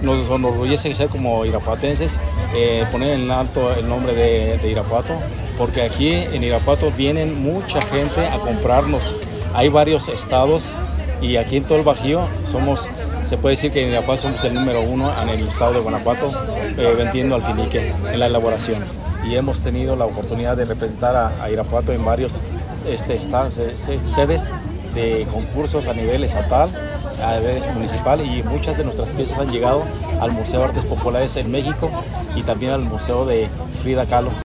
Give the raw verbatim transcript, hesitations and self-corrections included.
Nos enorgullece ser como irapuatenses, eh, poner en alto el nombre de, de Irapuato, porque aquí en Irapuato vienen mucha gente a comprarnos. Hay varios estados y aquí en todo el Bajío somos, se puede decir que en Irapuato somos el número uno en el estado de Guanajuato eh, vendiendo alfinique en la elaboración. Y hemos tenido la oportunidad de representar a, a Irapuato en varios este, estados, sedes de concursos a nivel estatal, a nivel municipal, y muchas de nuestras piezas han llegado al Museo de Artes Populares en México y también al Museo de Frida Kahlo.